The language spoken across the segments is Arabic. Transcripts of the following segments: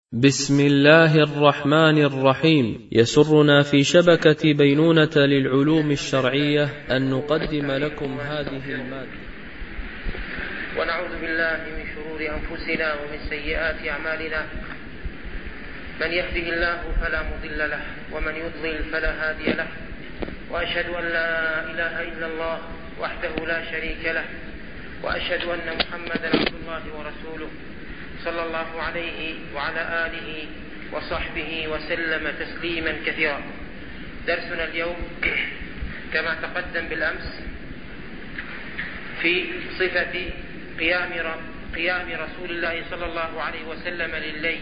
بسم الله الرحمن الرحيم. يسرنا في شبكة بينونة للعلوم الشرعية أن نقدم لكم هذه المادة. ونعوذ بالله من شرور أنفسنا ومن سيئات أعمالنا، من يهده الله فلا مضل له ومن يضلل فلا هادي له، وأشهد أن لا إله إلا الله وحده لا شريك له، وأشهد أن محمدا عبد الله ورسوله صلى الله عليه وعلى آله وصحبه وسلم تسليما كثيرا. درسنا اليوم كما تقدم بالأمس في صفة قيام رسول الله صلى الله عليه وسلم لليل.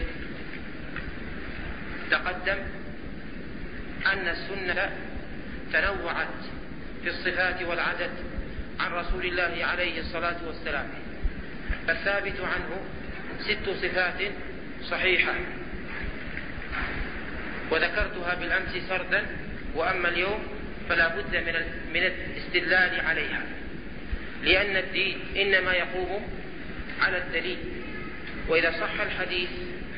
تقدم أن السنة تنوعت في الصفات والعدد عن رسول الله عليه الصلاة والسلام، فالثابت عنه 6 صفات صحيحة، وذكرتها بالأمس سردا، وأما اليوم فلا بد من الاستدلال عليها، لأن الدين إنما يقوم على الدليل، وإذا صح الحديث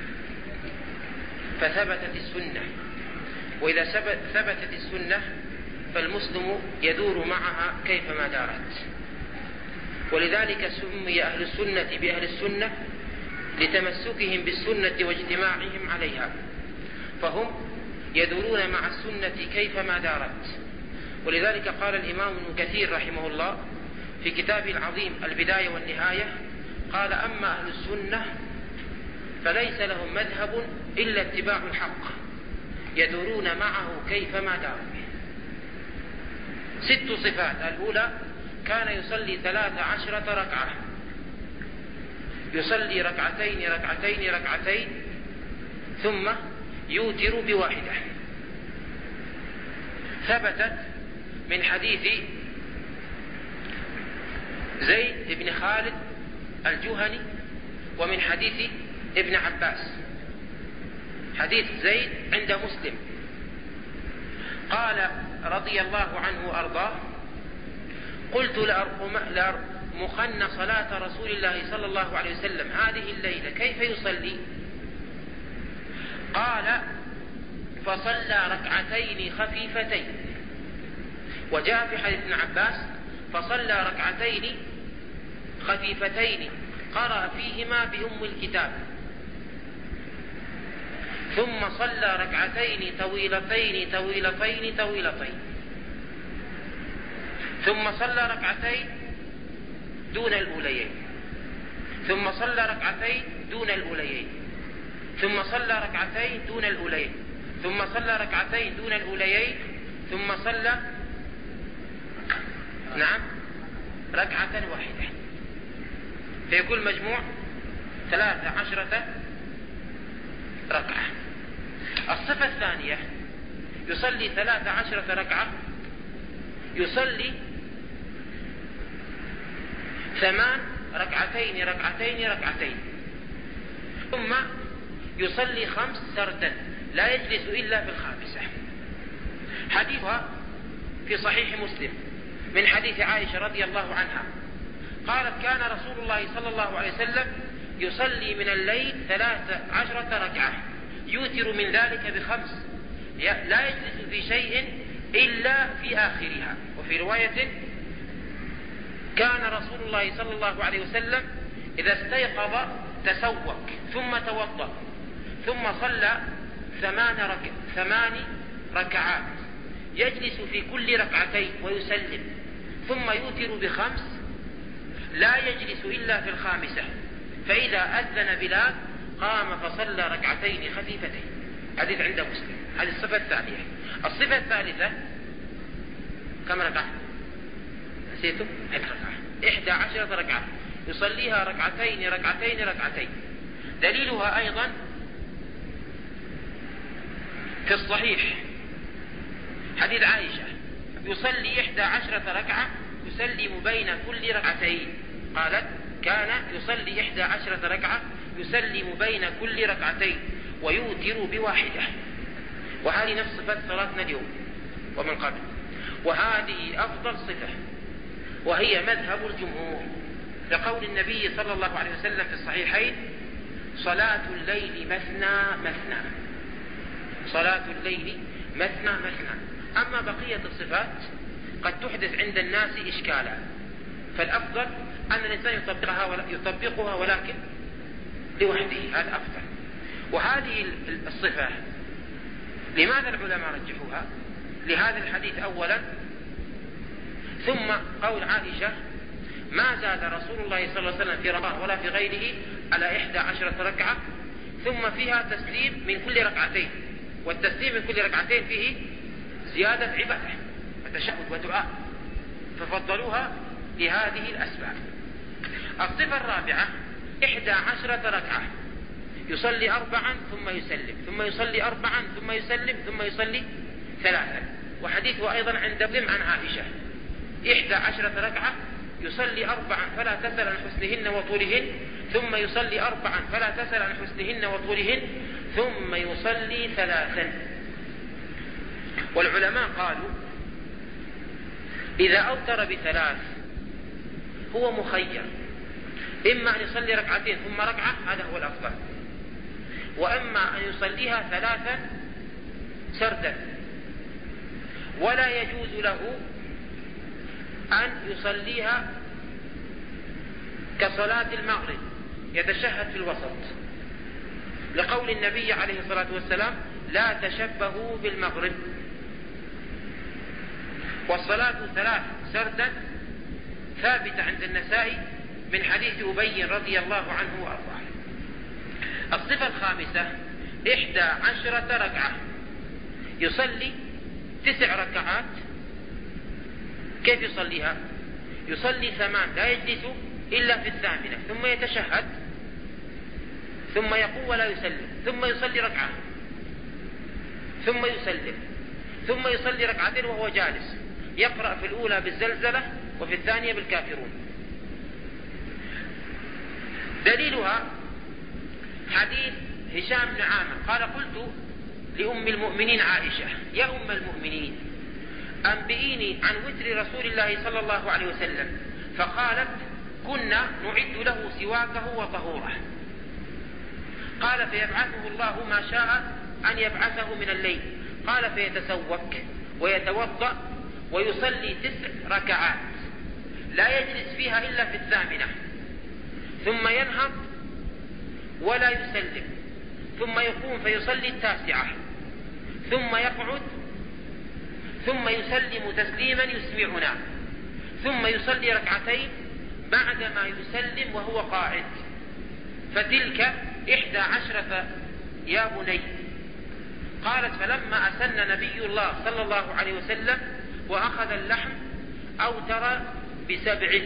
فثبتت السنة، وإذا ثبتت السنة فالمسلم يدور معها كيفما دارت. ولذلك سمي أهل السنة بأهل السنة لتمسكهم بالسنة واجتماعهم عليها، فهم يدورون مع السنة كيفما دارت. ولذلك قال الإمام ابن كثير رحمه الله في كتابه العظيم البداية والنهاية، قال: أما أهل السنة فليس لهم مذهب إلا اتباع الحق، يدورون معه كيفما دار. 6 صفات. الأولى: كان يصلي 13 ركعة، يصلي ركعتين ثم يوتر بواحدة. ثبتت من حديث زيد بن خالد الجهني ومن حديث ابن عباس. حديث زيد عند مسلم، قال رضي الله عنه وأرضاه: قلت لأرمخن صلاة رسول الله صلى الله عليه وسلم هذه الليلة كيف يصلي؟ قال: فصلى ركعتين خفيفتين. وجاء في حديث ابن عباس: فصلى ركعتين خفيفتين قرأ فيهما بأم الكتاب، ثم صلى ركعتين طويلتين ثم صلى ركعتين دون الأوليين، ثم صلى ركعتين دون الأوليين، ثم صلى ركعتين دون الأوليين، ثم صلى ركعتين دون الأوليين، ثم صلى ركعة واحدة، فيكون مجموع 13 ركعة. الصفة الثانية: يصلي 13 ركعة، يصلي 8 ركعتين، ثم يصلي 5 سردا، لا يجلس إلا في الخامسة. حديثها في صحيح مسلم من حديث عائشة رضي الله عنها، قالت: كان رسول الله صلى الله عليه وسلم يصلي من الليل 13 ركعة، يوتر من ذلك ب5، لا يجلس في شيء إلا في آخرها. وفي رواية: كان رسول الله صلى الله عليه وسلم إذا استيقظ تسوك ثم توضأ ثم صلى 8 ركعات، يجلس في كل ركعتين ويسلم، ثم يوتر ب5، لا يجلس إلا في الخامسة، فإذا أذن بلال قام فصلى ركعتين خفيفتين. حديث عند مسلم. هذه الصفة الثانية. الصفة الثالثة: كم ركعة؟ نسيتم؟ 11 ركعة، يصليها ركعتين. دليلها أيضا في الصحيح حديث عائشة: يصلي 11 ركعة يسلم بين كل ركعتين. قالت: كان يصلي 11 ركعة يسلم بين كل ركعتين ويوتر بواحدة. وهذه نفس صفة صلاتنا اليوم ومن قبل، وهذه أفضل صفة، وهي مذهب الجمهور، لقول النبي صلى الله عليه وسلم في الصحيحين: صلاة الليل مثنى مثنى، صلاة الليل مثنى مثنى. أما بقية الصفات قد تحدث عند الناس إشكالا، فالأفضل أن الإنسان يطبقها ولكن لوحده، هذا أفضل. وهذه الصفة لماذا العلماء رجحوها؟ لهذا الحديث أولا، ثم قول عائشة ما زاد رسول الله صلى الله عليه وسلم في رمضان ولا في غيره على 11 ركعة، ثم فيها تسليم من كل ركعتين، والتسليم من كل ركعتين فيه زيادة عبادة وتشهد ودعاء، ففضلوها لهذه الأسباب. الصفة الرابعة 11 ركعة، يصلي 4 ثم يسلم، ثم يصلي 4 ثم يسلم، ثم يصلي 3، وحديثه أيضا عند مسلم عن عائشة 11 ركعة يصلي 4 فلا تسأل عن حسنهن وطولهن، ثم يصلي 4 فلا تسأل عن حسنهن وطولهن، ثم يصلي 3. والعلماء قالوا إذا أوتر ب3 هو مخير، إما أن يصلي 2 ثم ركعة، هذا هو الأفضل، وإما أن يصليها 3 سردا، ولا يجوز له أن يصليها كصلاة المغرب يتشهد في الوسط، لقول النبي عليه الصلاة والسلام لا تشبهوا بالمغرب. والصلاة 3 سردا ثابتة عند النسائي من حديث أبي رضي الله عنه وأرضاه. الصفة الخامسة 11 ركعة، يصلي 9 ركعات. كيف يصليها؟ يصلي 8 لا يجلس إلا في 8، ثم يتشهد، ثم يقوم ولا يسلم، ثم يصلي 1 ثم يسلم، ثم يصلي 2 وهو جالس، يقرأ في الأولى بالزلزلة وفي الثانية بالكافرون. دليلها حديث هشام بن عامر قال قلت لأم المؤمنين عائشة يا أم المؤمنين أنبئيني عن وتر رسول الله صلى الله عليه وسلم، فقالت كنا نعد له سواكه وطهوره. قال فيبعثه الله ما شاء أن يبعثه من الليل، قال فيتسوك ويتوضأ ويصلي 9 ركعات لا يجلس فيها إلا في 8، ثم ينهض ولا يسلم، ثم يقوم فيصلي 9، ثم يقعد، ثم يسلم تسليما يسمعنا، ثم يصلي 2 بعدما يسلم وهو قاعد، فتلك 11 يا بني. قالت فلما أسن نبي الله صلى الله عليه وسلم وأخذ اللحم أوتر ب7،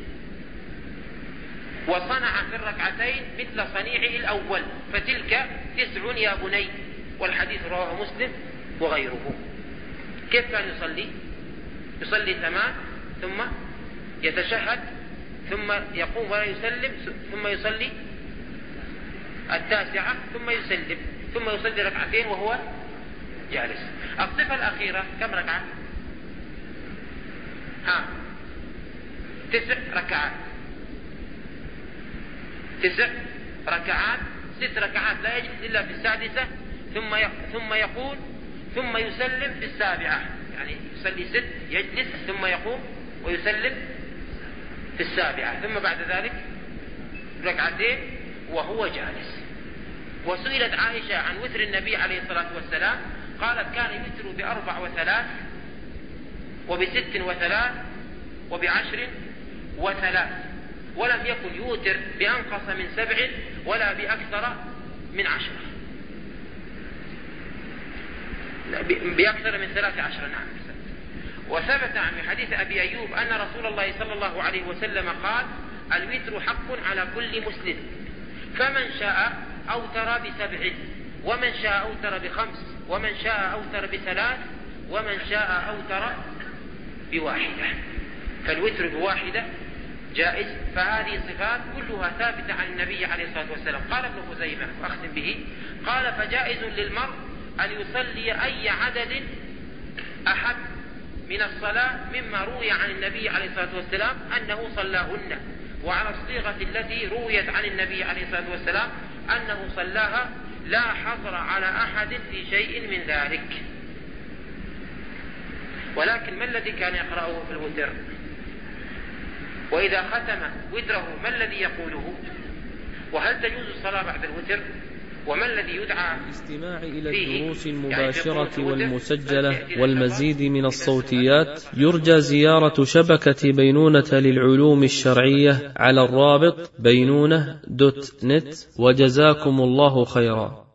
وصنع في 2 مثل صنيعه الأول، فتلك 9 يا بني. والحديث رواه مسلم وغيره. كيف كان يصلي؟ يصلي 8 ثم يتشهد، ثم يقوم ولا يسلم، ثم يصلي 9 ثم يسلم، ثم يصلي 2 وهو جالس. الصفة الأخيرة كم ركعة؟ 9 ركعات، 9 ركعات، 6 ركعات لا يجلس إلا في 6، ثم يقول ثم يسلم في 7، يعني يصلي 6 يجلس ثم يقوم ويسلم في 7، ثم بعد ذلك 2 وهو جالس. وسئلت عائشة عن وتر النبي عليه الصلاة والسلام قالت كان يوتر ب4 و3 وب6 و3 وب10 و3، ولم يكن يوتر بأنقص من 7 ولا بأكثر من 10، بأكثر من 13. نعم. وثبت عن حديث أبي أيوب أن رسول الله صلى الله عليه وسلم قال الوتر حق على كل مسلم، فمن شاء أوتر ب7، ومن شاء أوتر ب5، ومن شاء أوتر ب3، ومن شاء أوتر ب1. فالوتر ب1 جائز. فهذه الصفات كلها ثابتة عن النبي عليه الصلاة والسلام. قال ابن خزيمة وأختم به قال فجائز للمرء أن يصلي أي عدد أحد من الصلاة مما روي عن النبي عليه الصلاة والسلام أنه صلاهن، وعلى الصيغة التي رويت عن النبي عليه الصلاة والسلام أنه صلاها لا حصر على أحد في شيء من ذلك. ولكن ما الذي كان يقرأه في الوتر؟ وإذا ختم وتره ما الذي يقوله؟ وهل تجوز الصلاة بعد الوتر؟ وما الذي يدعى الاستماع إلى الدروس المباشرة والمسجلة والمزيد من الصوتيات؟ يرجى زيارة شبكة بينونة للعلوم الشرعية على الرابط بينونة.net. وجزاكم الله خيرا.